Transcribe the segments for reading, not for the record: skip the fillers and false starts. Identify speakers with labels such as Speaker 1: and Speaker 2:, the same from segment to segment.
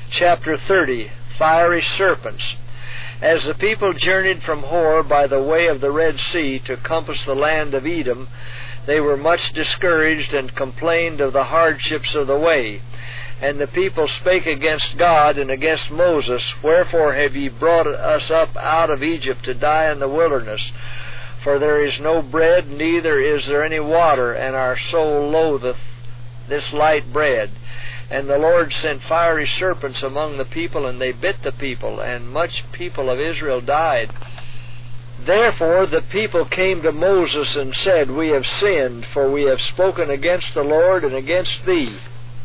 Speaker 1: Chapter 30, Fiery Serpents. As the people journeyed from Hor by the way of the Red Sea to compass the land of Edom, they were much discouraged and complained of the hardships of the way. And the people spake against God and against Moses, Wherefore have ye brought us up out of Egypt to die in the wilderness? For there is no bread, neither is there any water, and our soul loatheth this light bread. And the Lord sent fiery serpents among the people, and they bit the people, and much people of Israel died. Therefore the people came to Moses and said, We have sinned, for we have spoken against the Lord and against thee.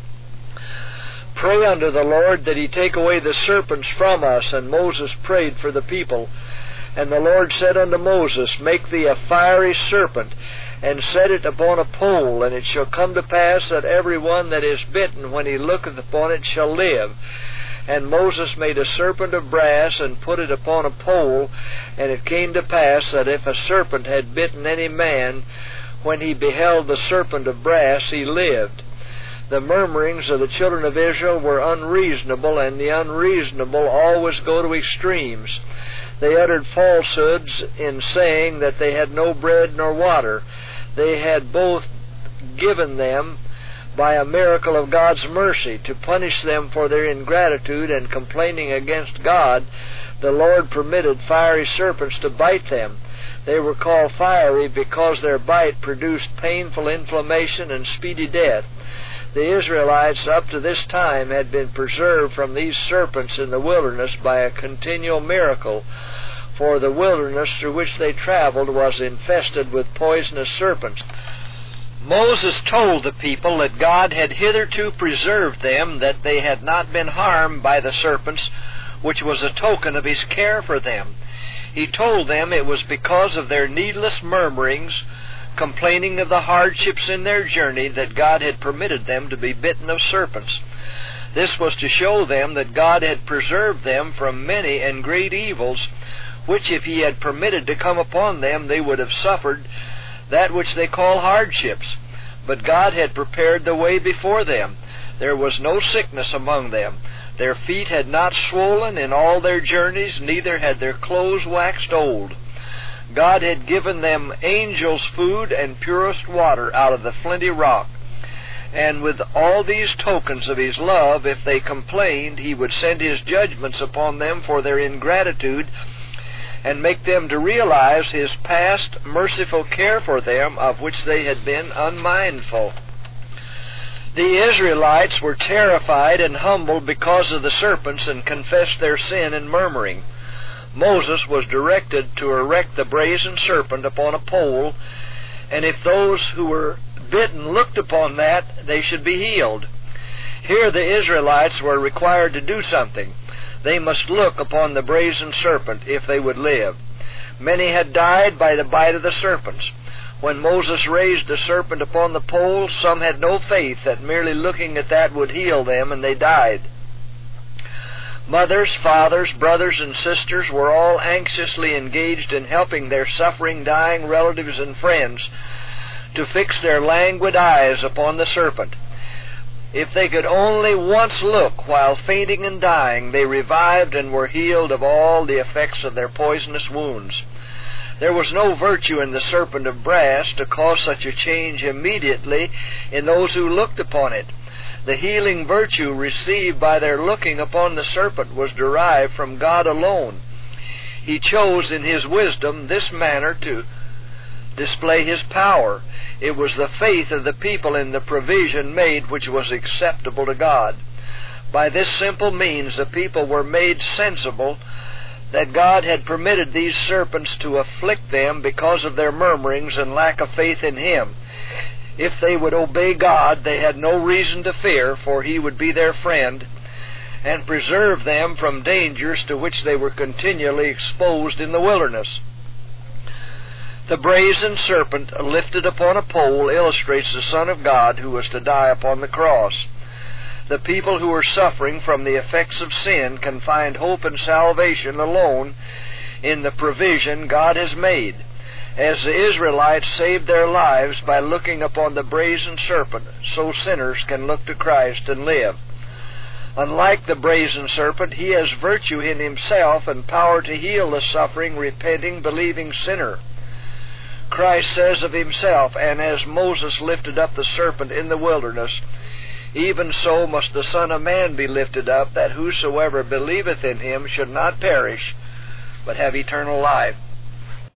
Speaker 1: Pray unto the Lord that he take away the serpents from us. And Moses prayed for the people. And the Lord said unto Moses, Make thee a fiery serpent, and set it upon a pole, and it shall come to pass that every one that is bitten, when he looketh upon it, shall live. And Moses made a serpent of brass, and put it upon a pole, and it came to pass that if a serpent had bitten any man, when he beheld the serpent of brass, he lived. The murmurings of the children of Israel were unreasonable, and the unreasonable always go to extremes. They uttered falsehoods in saying that they had no bread nor water. They had both given them by a miracle of God's mercy. To punish them for their ingratitude and complaining against God, the Lord permitted fiery serpents to bite them. They were called fiery because their bite produced painful inflammation and speedy death. The Israelites up to this time had been preserved from these serpents in the wilderness by a continual miracle, for the wilderness through which they traveled was infested with poisonous serpents. Moses told the people that God had hitherto preserved them, that they had not been harmed by the serpents, which was a token of his care for them. He told them it was because of their needless murmurings, complaining of the hardships in their journey, that God had permitted them to be bitten of serpents. This was to show them that God had preserved them from many and great evils, which if he had permitted to come upon them, they would have suffered that which they call hardships. But God had prepared the way before them. There was no sickness among them. Their feet had not swollen in all their journeys, neither had their clothes waxed old. God had given them angels' food and purest water out of the flinty rock. And with all these tokens of his love, if they complained, he would send his judgments upon them for their ingratitude, and make them to realize his past merciful care for them, of which they had been unmindful. The Israelites were terrified and humbled because of the serpents, and confessed their sin in murmuring. Moses was directed to erect the brazen serpent upon a pole, and if those who were bitten looked upon that, they should be healed. Here the Israelites were required to do something. They must look upon the brazen serpent if they would live. Many had died by the bite of the serpents. When Moses raised the serpent upon the pole, some had no faith that merely looking at that would heal them, and they died. Mothers, fathers, brothers, and sisters were all anxiously engaged in helping their suffering, dying relatives and friends to fix their languid eyes upon the serpent. If they could only once look while fainting and dying, they revived and were healed of all the effects of their poisonous wounds. There was no virtue in the serpent of brass to cause such a change immediately in those who looked upon it. The healing virtue received by their looking upon the serpent was derived from God alone. He chose in his wisdom this manner to display his power. It was the faith of the people in the provision made which was acceptable to God. By this simple means the people were made sensible that God had permitted these serpents to afflict them because of their murmurings and lack of faith in him. If they would obey God, they had no reason to fear, for he would be their friend and preserve them from dangers to which they were continually exposed in the wilderness. The brazen serpent lifted upon a pole illustrates the Son of God who was to die upon the cross. The people who are suffering from the effects of sin can find hope and salvation alone in the provision God has made. As the Israelites saved their lives by looking upon the brazen serpent, so sinners can look to Christ and live. Unlike the brazen serpent, he has virtue in himself and power to heal the suffering, repenting, believing sinner. Christ says of himself, "And as Moses lifted up the serpent in the wilderness, even so must the Son of Man be lifted up, that whosoever believeth in him should not perish, but have eternal life."